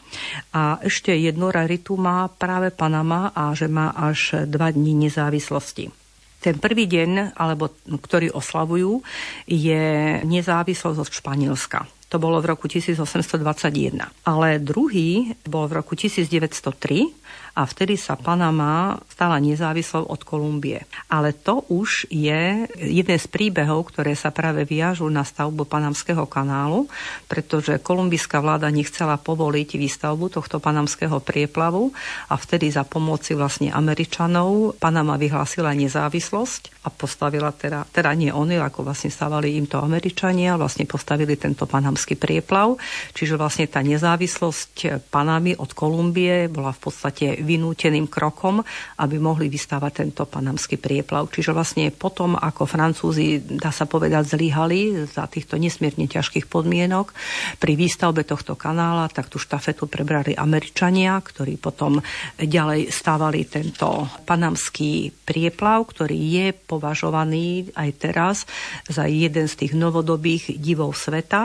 A ešte jednu raritu má práve Panama a že má až dva dni nezávislosti. Ten prvý deň, alebo ktorý oslavujú, je nezávislosť od Španielska. To bolo v roku tisícosemstodvadsaťjeden. Ale druhý bol v roku tisícdeväťstotri a vtedy sa Panama stala nezávislou od Kolumbie. Ale to už je jeden z príbehov, ktoré sa práve viažú na stavbu Panamského kanálu, pretože kolumbijská vláda nechcela povoliť výstavbu tohto panamského prieplavu a vtedy za pomoci vlastne Američanov Panama vyhlásila nezávislosť a postavila teda, teda nie oni, ako vlastne stavali im to Američania, vlastne postavili tento panamský prieplav, čiže vlastne tá nezávislosť Panamy od Kolumbie bola v podstate vynúteným krokom, aby mohli vystávať tento panamský prieplav. Čiže vlastne potom, ako Francúzi, dá sa povedať, zlyhali za týchto nesmierne ťažkých podmienok pri výstavbe tohto kanála, tak tú štafetu prebrali Američania, ktorí potom ďalej stávali tento panamský prieplav, ktorý je považovaný aj teraz za jeden z tých novodobých divov sveta.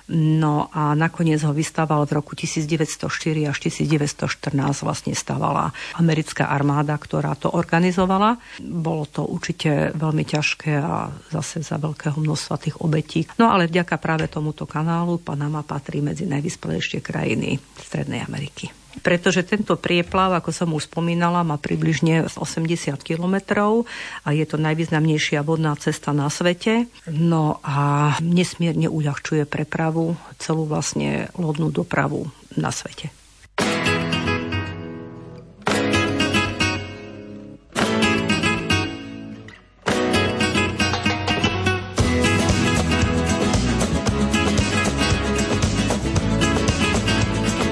No a nakoniec ho vystával v roku tisícdeväťstoštyri až tisícdeväťstoštrnásť vlastne stávala americká armáda, ktorá to organizovala. Bolo to určite veľmi ťažké a zase za veľkého množstva tých obetí. No ale vďaka práve tomuto kanálu Panama patrí medzi najvyspelejšie krajiny Strednej Ameriky. Pretože tento prieplav, ako som už spomínala, má približne osemdesiat kilometrov a je to najvýznamnejšia vodná cesta na svete. No a nesmierne uľahčuje prepravu, celú vlastne lodnú dopravu na svete.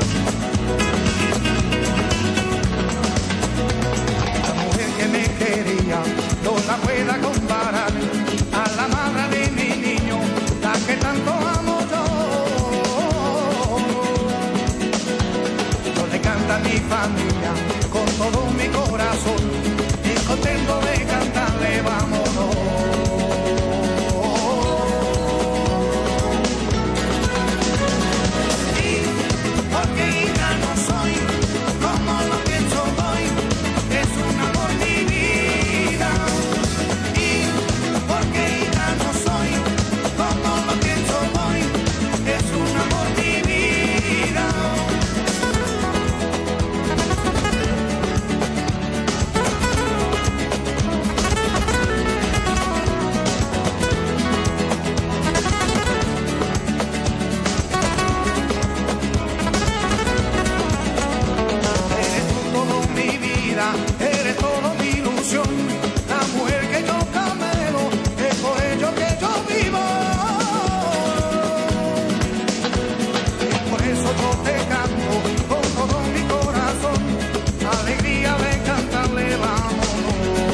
quería pueda comparar a la madre de mi niño, la que tanto amo yo. Yo le canto a mi familia con todo mi corazón y contento de cantarle vámonos. Y porque hija no soy como lo pienso hoy, es un amor mi vida. Y porque hija no soy como lo pienso hoy, es un amor mi vida. Eres tú todo mi vida, eres todo mi ilusión, la mujer que yo camelo, es por ello que yo vivo. Y por eso yo te canto con todo mi corazón, alegría de cantarle vámonos.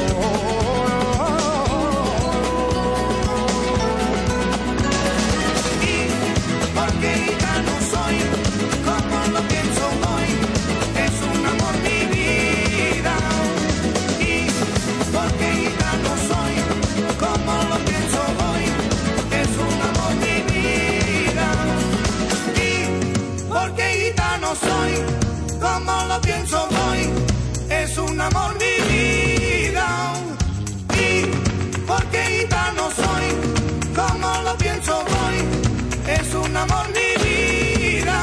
Y porque hija no soy como lo pienso hoy, es un amor mi vida. Y porque hija no soy como lo pienso hoy, es un amor mi vida. Y porque hija no soy como lo pienso hoy, es un amor mi vida. Y porque hija no soy como lo pienso hoy, es un amor mi vida.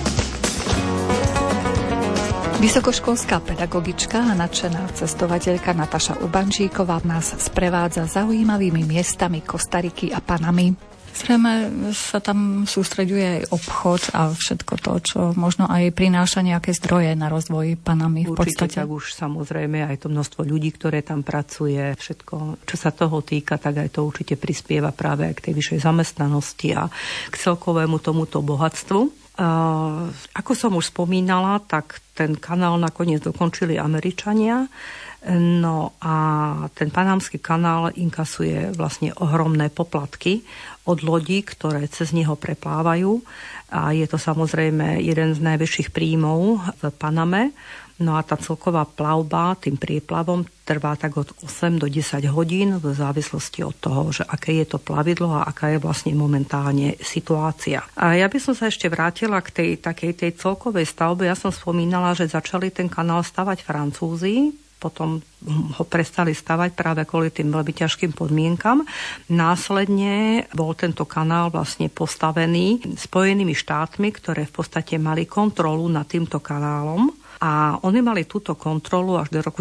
Vysokoškolská pedagogička a nadšená cestovateľka Nataša Urbančíková nás sprevádza zaujímavými miestami Kostariky a Panamy. Zrejme sa tam sústreďuje aj obchod a všetko to, čo možno aj prináša nejaké zdroje na rozvoj Panamy v Určite podstate. tak už samozrejme aj to množstvo ľudí, ktoré tam pracuje, všetko, čo sa toho týka, tak aj to určite prispieva práve aj k tej vyššej zamestnanosti a k celkovému tomuto bohatstvu. Uh, ako som už spomínala, tak ten kanál nakoniec dokončili Američania. No a ten Panamský kanál inkasuje vlastne ohromné poplatky od lodí, ktoré cez neho preplávajú. A je to samozrejme jeden z najväčších príjmov v Paname. No a tá celková plavba tým prieplavom trvá tak od osem do desať hodín v závislosti od toho, že aké je to plavidlo a aká je vlastne momentálne situácia. A ja by som sa ešte vrátila k tej takej tej celkovej stavbe. Ja som spomínala, že začali ten kanál stavať Francúzi, potom ho prestali stavať práve kvôli tým veľmi ťažkým podmienkam. Následne bol tento kanál vlastne postavený Spojenými štátmi, ktoré v podstate mali kontrolu nad týmto kanálom. A oni mali túto kontrolu až do roku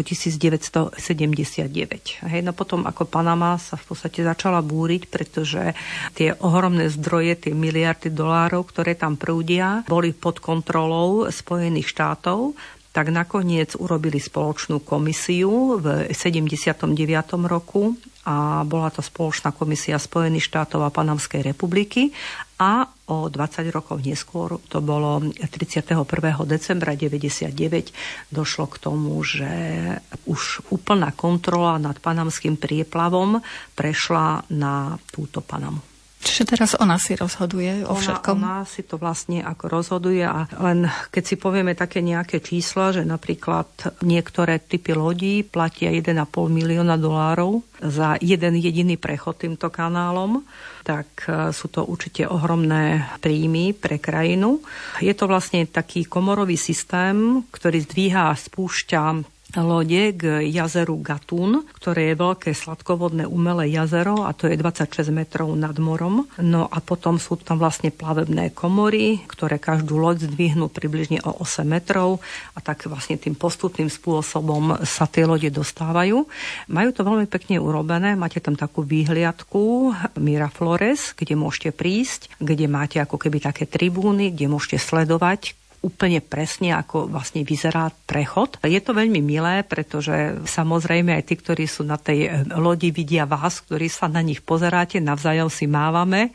devätnásťsedemdesiatdeväť. Hej, no potom ako Panama sa v podstate začala búriť, pretože tie ohromné zdroje, tie miliardy dolárov, ktoré tam prúdia, boli pod kontrolou Spojených štátov, tak nakoniec urobili spoločnú komisiu v sedemdesiatom deviatom roku a bola to spoločná komisia Spojených štátov a Panamskej republiky a o dvadsať rokov neskôr, to bolo tridsiateho prvého decembra deväťdesiatdeväť, došlo k tomu, že už úplná kontrola nad panamským prieplavom prešla na túto Panamu. Čiže teraz ona si rozhoduje o ona, všetkom? Ona si to vlastne ako rozhoduje a len keď si povieme také nejaké čísla, že napríklad niektoré typy lodí platia jeden a pol milióna dolárov za jeden jediný prechod týmto kanálom, tak sú to určite ohromné príjmy pre krajinu. Je to vlastne taký komorový systém, ktorý zdvíha a spúšťa lode k jazeru Gatún, ktoré je veľké sladkovodné umelé jazero a to je dvadsaťšesť metrov nad morom. No a potom sú tam vlastne plavebné komory, ktoré každú loď zdvihnú približne o osem metrov a tak vlastne tým postupným spôsobom sa tie lode dostávajú. Majú to veľmi pekne urobené, máte tam takú výhliadku Miraflores, kde môžete prísť, kde máte ako keby také tribúny, kde môžete sledovať úplne presne, ako vlastne vyzerá prechod. Je to veľmi milé, pretože samozrejme aj tí, ktorí sú na tej lodi, vidia vás, ktorí sa na nich pozeráte, navzájom si mávame.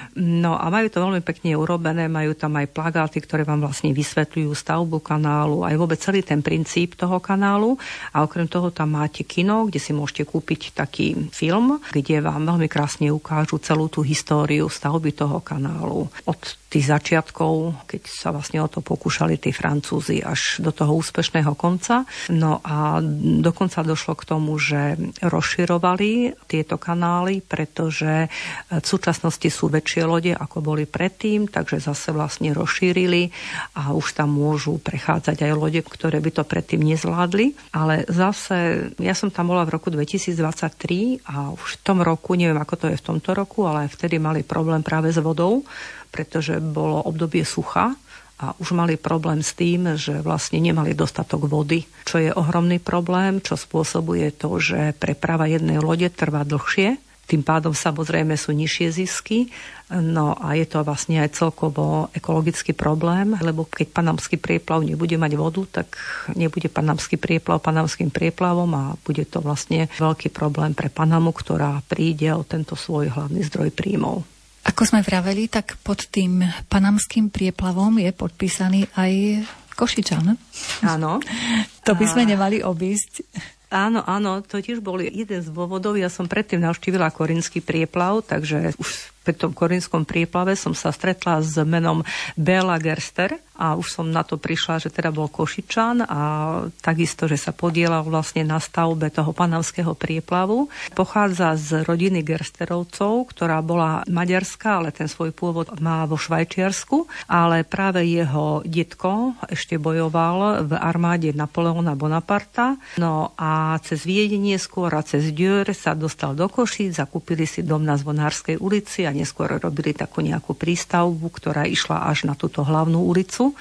No a majú to veľmi pekne urobené, majú tam aj plagáty, ktoré vám vlastne vysvetľujú stavbu kanálu, aj vôbec celý ten princíp toho kanálu. A okrem toho tam máte kino, kde si môžete kúpiť taký film, kde vám veľmi krásne ukážu celú tú históriu stavby toho kanálu. Od tých začiatkov, keď sa vlastne o to pokúšali tí Francúzi až do toho úspešného konca. No a dokonca došlo k tomu, že rozširovali tieto kanály, pretože v súčasnosti sú väčšie lode, ako boli predtým, takže zase vlastne rozšírili a už tam môžu prechádzať aj lode, ktoré by to predtým nezvládli. Ale zase, ja som tam bola v roku dvetisícdvadsaťtri a už v tom roku, neviem ako to je v tomto roku, ale vtedy mali problém práve s vodou, pretože bolo obdobie sucha a už mali problém s tým, že vlastne nemali dostatok vody, čo je ohromný problém, čo spôsobuje to, že preprava jednej lode trvá dlhšie, tým pádom samozrejme sú nižšie zisky, no a je to vlastne aj celkovo ekologický problém, lebo keď panamský prieplav nebude mať vodu, tak nebude panamský prieplav panamským prieplavom a bude to vlastne veľký problém pre Panamu, ktorá príde o tento svoj hlavný zdroj príjmov. Ako sme vraveli, tak pod tým panamským prieplavom je podpísaný aj Košičan. Áno. To by sme nemali obísť. Áno, áno, to tiež bol jeden z dôvodov. Ja som predtým navštívila Korinský prieplav, takže už pri tom Korinskom prieplave som sa stretla s menom Béla Gerster a už som na to prišla, že teda bol Košičan a takisto, že sa podielal vlastne na stavbe toho panamského prieplavu. Pochádza z rodiny Gersterovcov, ktorá bola maďarská, ale ten svoj pôvod má vo Švajčiarsku, ale práve jeho detko ešte bojoval v armáde Napoleona Bonaparta. No a cez Viedenie skôr a cez Dior sa dostal do Košíc, zakúpili si dom na Zvonárskej ulici a neskôr robili takú nejakú prístavbu, ktorá išla až na túto hlavnú ulicu.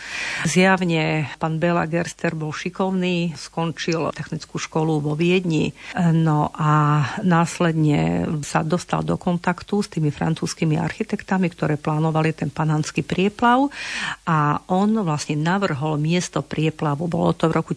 Zjavne pán Béla Gerster bol šikovný, skončil technickú školu vo Viedni, no a následne sa dostal do kontaktu s tými francúzskymi architektami, ktoré plánovali ten panamský prieplav a on vlastne navrhol miesto prieplavu. Bolo to v roku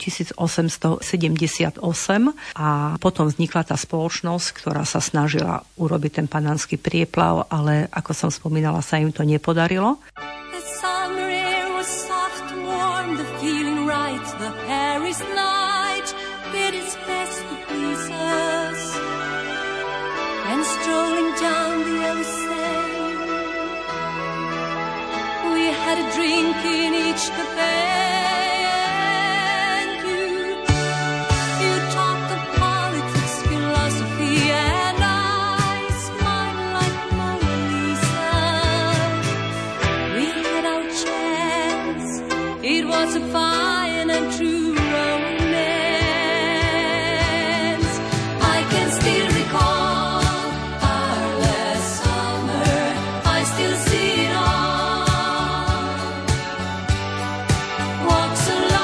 tisícosemstosedemdesiatosem a potom vznikla tá spoločnosť, ktorá sa snažila urobiť ten panamský prieplav, ale ale ako som spomínala, sa im to nepodarilo. The summer air was soft and warm, the feeling right, the Paris night did its best to please us. And strolling down the Seine, we had a drink in each cafe. It was a fine and true romance. I can still recall our last summer. I still see it all. Walks along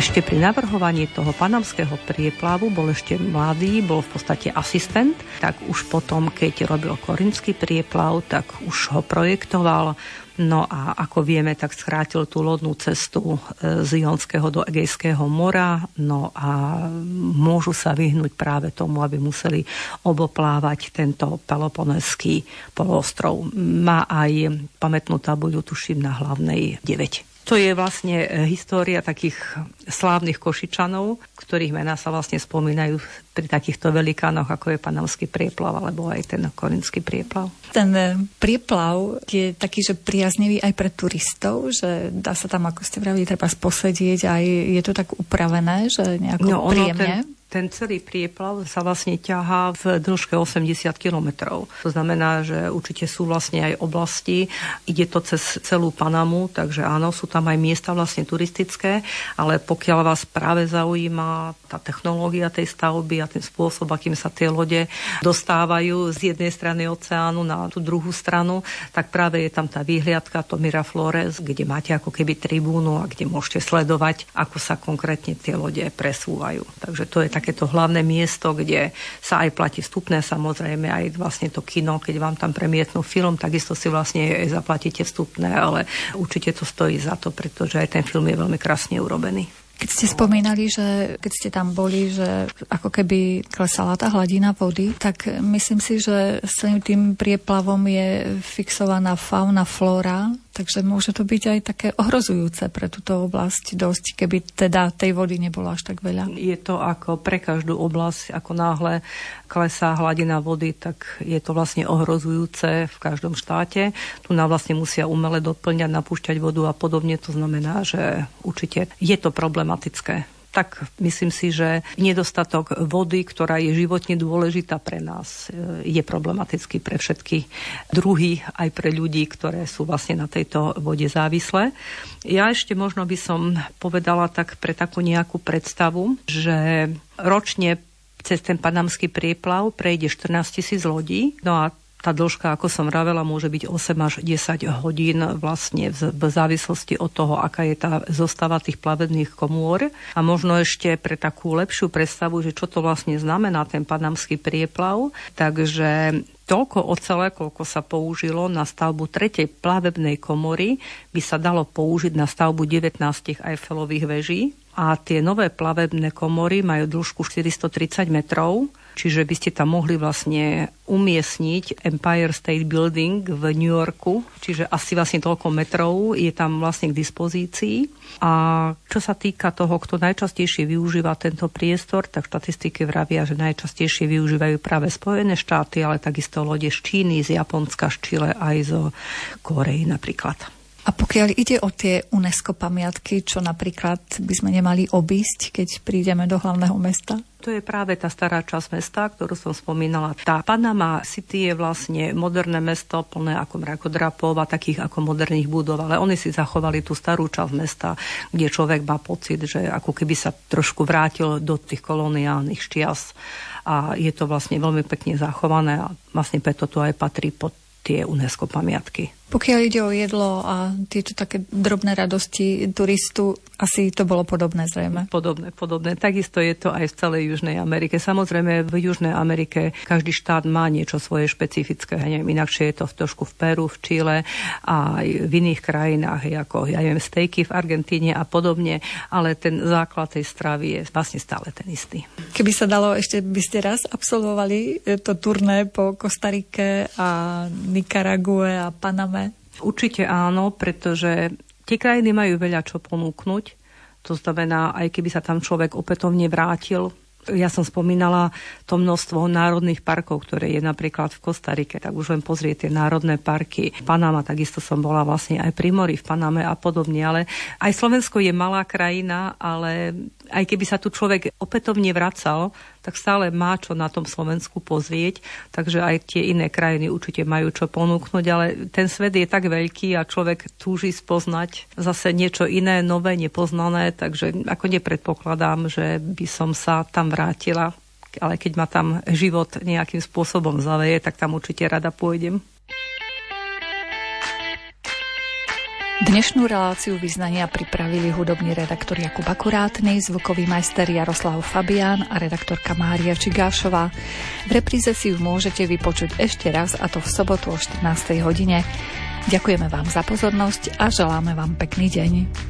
ešte pri navrhovaní toho panamského prieplavu bol ešte mladý, bol v podstate asistent, tak už potom, keď robil korinský prieplav, tak už ho projektoval. No a ako vieme, tak skrátil tú lodnú cestu z Jonského do Egejského mora. No a môžu sa vyhnúť práve tomu, aby museli oboplávať tento Peloponeský poloostrov. Má aj pamätnú tabuľu, tuším, na Hlavnej deväť. To je vlastne história takých slávnych Košičanov, ktorých mená sa vlastne spomínajú pri takýchto velikánoch, ako je Panamský prieplav, alebo aj ten Korinský prieplav. Ten prieplav je taký, že priaznivý aj pre turistov, že dá sa tam, ako ste vravili, treba posedieť, aj je to tak upravené, že nejako no, príjemne. Ten... Ten celý prieplav sa vlastne ťahá v dĺžke osemdesiat kilometrov. To znamená, že určite sú vlastne aj oblasti, ide to cez celú Panamu, takže áno, sú tam aj miesta vlastne turistické, ale pokiaľ vás práve zaujíma tá technológia tej stavby a ten spôsob, akým sa tie lode dostávajú z jednej strany oceánu na tú druhú stranu, tak práve je tam tá výhliadka, to Miraflores, kde máte ako keby tribúnu a kde môžete sledovať, ako sa konkrétne tie lode presúvajú. Takže to je tak takéto hlavné miesto, kde sa aj platí vstupné, samozrejme aj vlastne to kino, keď vám tam premietnú film, takisto si vlastne aj zaplatíte vstupné, ale určite to stojí za to, pretože aj ten film je veľmi krásne urobený. Keď ste spomínali, že keď ste tam boli, že ako keby klesala tá hladina vody, tak myslím si, že s celým tým prieplavom je fixovaná fauna, flóra, takže môže to byť aj také ohrozujúce pre túto oblasť dosť, keby teda tej vody nebolo až tak veľa. Je to ako pre každú oblasť, ako náhle klesá hladina vody, tak je to vlastne ohrozujúce v každom štáte. Tu nám vlastne musia umele doplňať, napúšťať vodu a podobne. To znamená, že určite je to problematické. Tak myslím si, že nedostatok vody, ktorá je životne dôležitá pre nás, je problematický pre všetky druhy, aj pre ľudí, ktoré sú vlastne na tejto vode závislé. Ja ešte možno by som povedala tak pre takú nejakú predstavu, že ročne cez ten panamský prieplav prejde štrnásť tisíc lodí, no a tá dĺžka, ako som vravela, môže byť osem až desať hodín vlastne v, v závislosti od toho, aká je tá zostava tých plavebných komôr. A možno ešte pre takú lepšiu predstavu, že čo to vlastne znamená ten panamský prieplav. Takže toľko ocele, koľko sa použilo na stavbu tretej plavebnej komory, by sa dalo použiť na stavbu devätnásť Eiffelových veží. A tie nové plavebné komory majú dĺžku štyristotridsať metrov, čiže by ste tam mohli vlastne umiestniť Empire State Building v New Yorku, čiže asi vlastne toľko metrov je tam vlastne k dispozícii. A čo sa týka toho, kto najčastejšie využíva tento priestor, tak štatistiky vravia, že najčastejšie využívajú práve Spojené štáty, ale takisto lode z Číny, z Japonska, z Čile aj zo Kórey napríklad. A pokiaľ ide o tie UNESCO pamiatky, čo napríklad by sme nemali obísť, keď prídeme do hlavného mesta? To je práve tá stará časť mesta, ktorú som spomínala. Tá Panama City je vlastne moderné mesto, plné ako mrakodrapov a takých ako moderných budov, ale oni si zachovali tú starú časť mesta, kde človek má pocit, že ako keby sa trošku vrátil do tých koloniálnych čias. A je to vlastne veľmi pekne zachované a vlastne preto to aj patrí pod tie UNESCO pamiatky. Pokiaľ ide o jedlo a tieto také drobné radosti turistu, asi to bolo podobné zrejme. Podobné, podobné. Takisto je to aj v celej Južnej Amerike. Samozrejme, v Južnej Amerike každý štát má niečo svoje špecifické. Ja neviem, inakšie je to v trošku v Peru, v Čile a aj v iných krajinách, ako ja neviem, stejky v Argentíne a podobne, ale ten základ tej stravy je vlastne stále ten istý. Keby sa dalo, ešte by ste raz absolvovali to turné po Kostarike a Nikarague a Paname? Určite áno, pretože tie krajiny majú veľa čo ponúknuť. To znamená, aj keby sa tam človek opätovne vrátil. Ja som spomínala to množstvo národných parkov, ktoré je napríklad v Kostarike, tak už len pozrieť tie národné parky. Panama, takisto som bola vlastne aj pri mori v Paname a podobne, ale aj Slovensko je malá krajina, ale aj keby sa tu človek opätovne vracal, tak stále má čo na tom Slovensku pozrieť, takže aj tie iné krajiny určite majú čo ponúknuť, ale ten svet je tak veľký a človek túži spoznať zase niečo iné, nové, nepoznané, takže ako nepredpokladám, že by som sa tam vrátila, ale keď ma tam život nejakým spôsobom zaveje, tak tam určite rada pôjdem. Dnešnú reláciu vyznania pripravili hudobný redaktor Jakub Akurátny, zvukový majster Jaroslav Fabián a redaktorka Mária Čigášová. V repríze si ju môžete vypočuť ešte raz, a to v sobotu o štrnástej hodine. Ďakujeme vám za pozornosť a želáme vám pekný deň.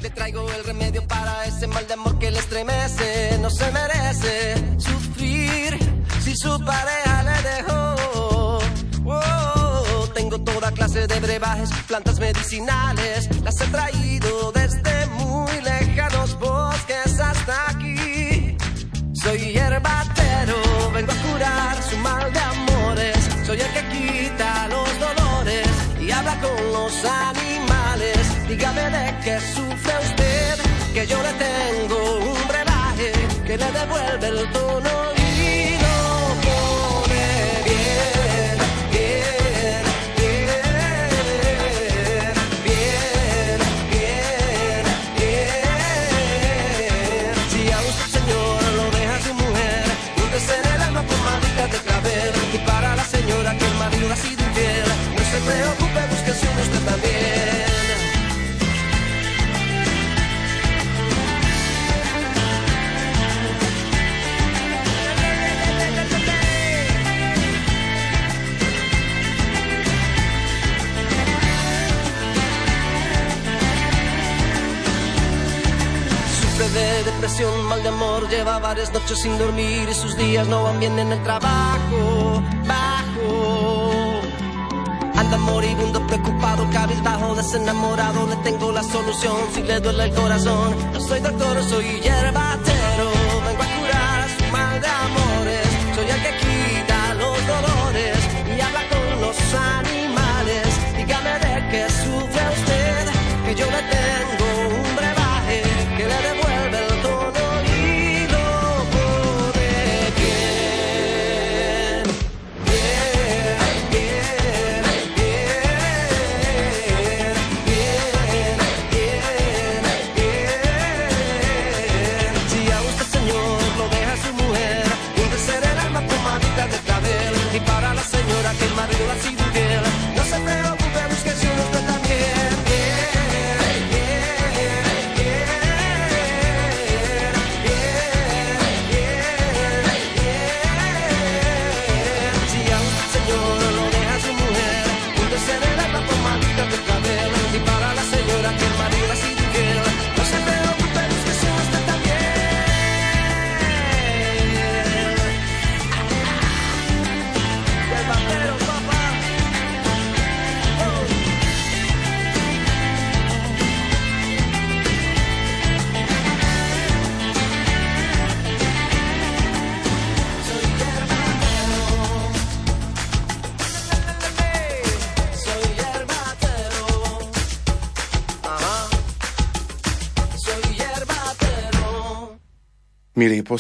Tengo toda clase de brebajes, plantas medicinales. Las he traído desde muy lejanos bosques hasta aquí. Soy hierbatero, vengo a curar su mal de amores. Soy el que quita los dolores y habla con los animales. Dígame de qué sufre usted, que yo le tengo un brebaje que le devuelve el tono y lo pone bien, bien. De clavel, y para la señora que el marido ha sido infiel, no se preocupe, búsquese usted también. De depresión, mal de amor, lleva varias noches sin dormir y sus días no van bien en el trabajo, bajo. Anda moribundo, preocupado, cabizbajo, desenamorado, le tengo la solución si le duele el corazón. No soy doctor, soy hierbatero, vengo a curar su mal de amores. Soy el que quita los dolores y habla con los animales. Dígame de qué sufre usted, que yo le tengo un brebaje que le devuelve el tono y lo pone bien, bien, bien, bien, bien, bien, bien. Si a usted, señor, lo deja su mujer, úntese el alma pomadita de clavel. Y para la señora que el marido ha sido infiel, no se preocupe, búsquese usted también. Y para la señora que el marido ha sido infiel, no se preocupe, búsquese usted también. Hierbatero, papá. Oh. Soy hierbatero. Soy hierbatero. Milí poslucháči,